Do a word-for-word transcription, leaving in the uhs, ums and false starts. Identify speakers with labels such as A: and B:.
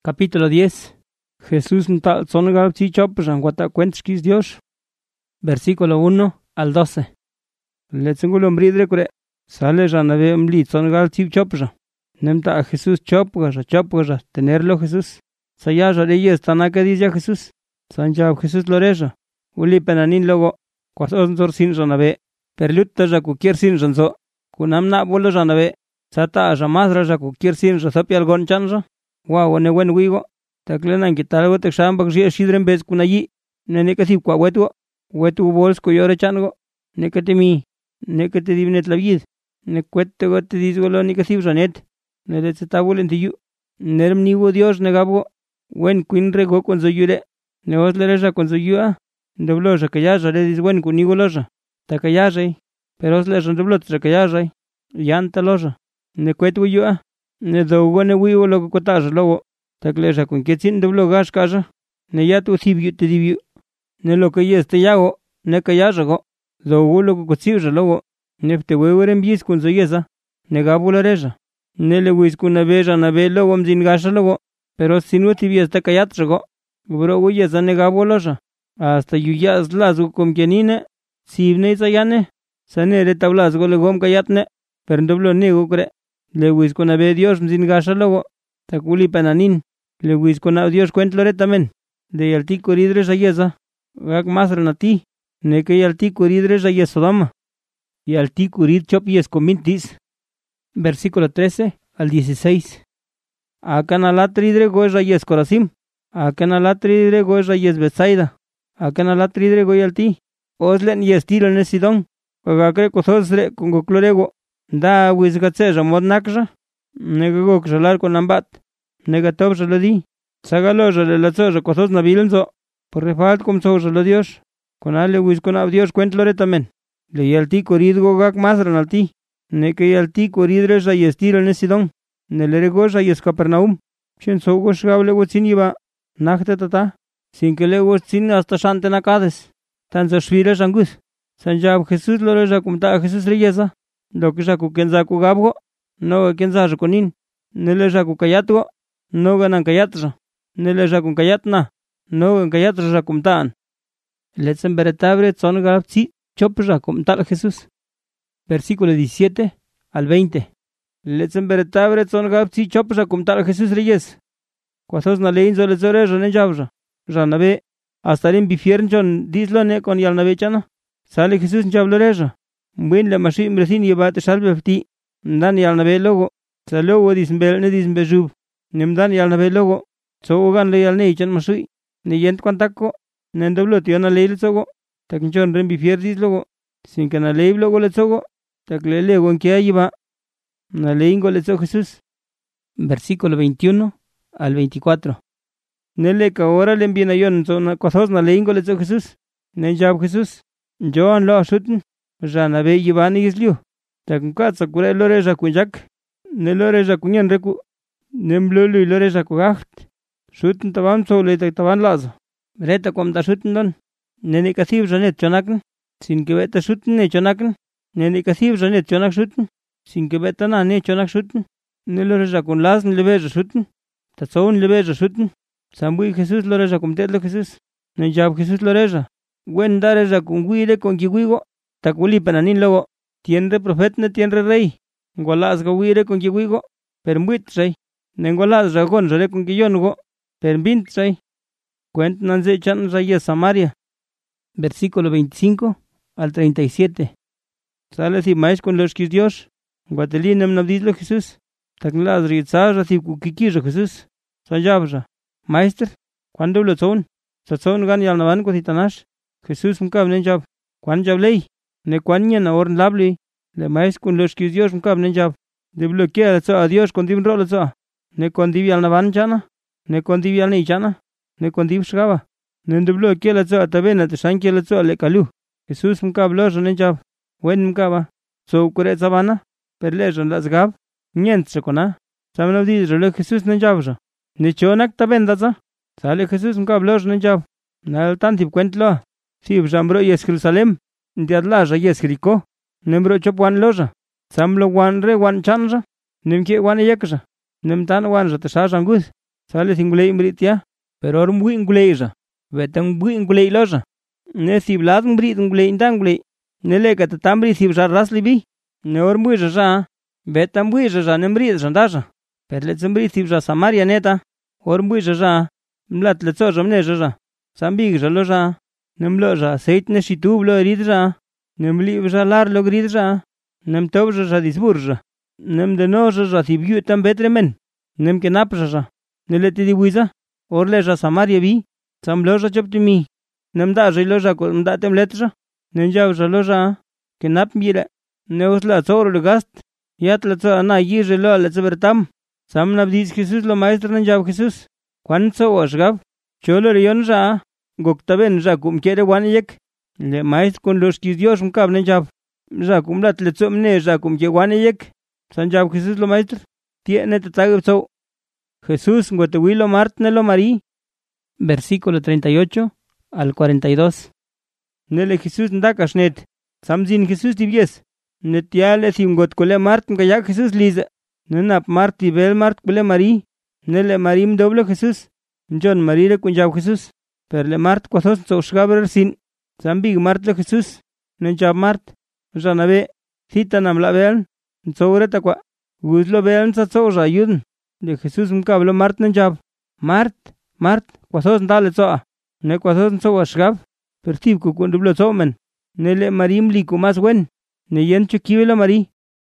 A: Capítulo diez. Jesús ntal zongal chichopran guata cuentskis Dios. Versículo uno al doce. Letzengulo mbridre kure. Sale ranave mli zongal chichopran. Nemta a Jesús chopgasha chopgasha tenerlo Jesús. Sayasha reyes tanaka dice Jesús. Sanjab Jesús loreja. Uli penanin logo. Cuasonzor sin ranave. Perlutta jacukier sin ranzo. Kunamna bolo ranave. Sata ramasra jacukier sin rasapial gonchanra. Wow, ne wen wigo. Taklenan kitalgo te shambak ria shidren bez kunayi. Ne nekati kwa wetu. Wetu bols ko yore chango. Nekati mi. Nekati divnet la vid. Ne kwette gote disgolo nikati ranet. Ne de tabul yu. Nerm niwo Dios negabo. Wen quinre go con zoyure. Ne oslereja con zoyua. Dobloja kayaja le dis wen kunigoloja. Takayaja. Pero osleja doblot takayaja. Yanta loja. Ne kwetu yua. Ne dogo ne wiwo logo kotaja logo. Takleja con ketsin doblo gash kaja. Ne yatu thibiu te dibiu. Ne lo que yeste yago. Ne kayaja go. Dogo logo kotsiuja logo. Nefte weweren bis con zoyesa. Ne gabulareja. Ne le wis con naveja nave logo mzin gasha logo. Pero sinu tibies te kayatra go. Bro wiyesa ne gaboloja. Hasta yuyas lazo com kenine. Sibne zayane. Sanere tablas go legom kayatne. Pero doblo nego kre. Le wis con ave Dios mzin gasha logo. Takuli penanin. Le wis con a Dios cuentlore tamen. De yalti coridre sayesa. Gak masra nati. Ne que yalti coridre sayesodama. Yalti curid chop y escomintis. Versículo trece al dieciséis. Acanalatritre goya yes corazim. Acanalatritre goya yes besaida. Acanalatritre goyalti. Oslen y estilo en esidón. Ogacre cososre con goclorego. Da wisgatseja modnakja. Negagok jalar con ambat. Negatov jaladi. Sagaloja de la zoja cosos nabilenzo. Por refalt com soja lo Dios. Con ale wis con ab Dios cuentlore tamen. Le yalti coridgo gak masran alti. Ne que yalti coridre ja y estilo en esidón. Ne lerego ja y escapernaum. Chen sogo shgable wotsin iba. Nachte tata. Sin que le wotsin hasta shante nakades. Tan sa shvira jangus. Sanjab Jesús lore ja kumta Jesús reyesa. Lo que ja kukenza kugabgo. No kenza jaconin. Ne le ja kukayatgo. No ganan kayatra. Ne le ja kukayatna. No gan kayatra ja kumtaan. Letsen beretabre son gapsi. Chopra kumtal Jesús. Versículo diecisiete al veinte. Letsen beretabre son gapsi chopra kumtal Jesús reyes. Cuasos na lein zole zore rane jabra. Ranabe. Hasta en bifiern jon dislone con yalnabe chana. Sale Jesús njabloreja. Buen le mashi mresin yebate shalbefti. Dan yalnabe logo. Salogo dismbel ne dismbejub. Nemdan yalnabe logo. Sogan le yalne ichan masui. Ne yent kwantako. Nendoblo tiona leil sogo. Takinchon ren bifier dislogo. Sin que na leib logo le sogo. Taklele gon que iba. Na leingo le so Jesús. Versículo veintiuno al veinticuatro. Nele que ahora le envíen a yon son cosas na leingo le so Jesús. Ne jab Jesús. Joan lo shuten. Jana be yibani isliu. Takunkat sakure lore jakunjak. Ne lore jakunyan reku. Nemblulu lore jakugacht. Shuten taban so le taban lazo. Reta kom da shuten don. Nene kasib janet chonaken. Sin que beta shuten ne chonaken. Nene kasib janet chonak shuten. Sin que beta na ne chonak shuten. Ne lore jakun las ne lebe shuten. Tatson lebe shuten. Sambui Jesús lore jakumtetlo Jesús. Ne jab Jesús loreja. Wen dare jakun guire con kiwigo. Takuli penanin logo. Tienre profet ne tienre rey. Ngolas gawire con kiwigo. Permuit rey. Nengolas ragon rey con kiyongo. Permbint rey. Cuent nanze chan rey Samaria. Versículo veinticinco al treinta y siete. Sale si mais con los que Dios. Guatelinem nabdislo Jesús. Taklas rizar si kukikir Jesús. Sayabra. Maestro. Cuando lo son. Sazón gan yalnavan ko titanash. Jesús mkab nenjab. Cuan jablei. Ne cuanyan or labli. Le mais con los que Dios mkab nenjab. De bloquear a Dios con dim rolo sa. Ne con divial navan chana. Ne con divial ni chana. Ne con div shgaba. Ne de bloquear a tabena te shanki la so le kalu. Jesús mkab lo nenjab. Wen mkaba. So kure sabana. Perlejon las gab. Nient sekona. Samno di rolo Jesús nenjab. Ne chonak tabenda sa. Sale Jesús mkab lo nenjab. Nal tantip cuentlo. Sib jambro yes Jerusalem. Ndiadlaja yes Jericó. Nembro chopwan loja. Samlo wan re wan chanja. Nemke wan yekja. Nem tan wan jata shajangus. sale si nguley mbritya, pero or mbwi nguleyza, beta mbwi nguley loza. Ne thib lad mbrit nguley nda nguley, ne leka tatambri thib zha ras libi, ne or mbwiza zha, beta mbwiza zha ne mbrit zha ndaza. Per letza mbrit thib zha Samaria neta, or mbwiza zha, mlat letzo zha mneza zha, sambig zha lo zha, ne mlo zha aceit ne shitub lo rid zha, ne mlib zha lar lo grid zha, ne mtob zha zha disbur zha, ne mdeno zha zha thib yu tam betre men, ne mkenap zha zha, ne leti di wiza, or le zha Samaria bi, sam lo zha choptimi, ne mda zha lo zha ko mda tem let zha, ne njab zha lo zha, kenap mbire, ne usla tzoro le gast, yat la tzo ana yi zha lo la tzabertam, sam nabdiz Jesús lo maestro ne njab Jesús, kwan tzo washgab, cholo rion zha, goktaben zha kum kere wan yek, le maestro con los kis Dios mkab ne njab, zha kum lat le tzo mne zha kum ke wan yek, san njab Jesús lo maestro, tiene te tagab tzo. Jesús ngotewilo mart ne lo mari. Versículo treinta y ocho al cuarenta y dos. Nele Jesús ndakashnet, samzin Jesús dibies, netiale sim got kole mart mkayak Jesús liza, nenap mart bel mart kole mari, nele marim doble Jesús, njon marire kunjab Jesús, perle mart kwathos tsoshgaber sin, zambig mart le Jesús, nenjab mart, janabe, cita namla bel, ntsoureta kwa, guzlo bel ntsatsosha yudn, de Jesús mkablo mart nenjab, mart, mart, kwathos ndale tsoa, ne kwathos ntsoashgab, pertib ku kundublo tsomen, nele marim liku mas wen, ne yen chukibela mari,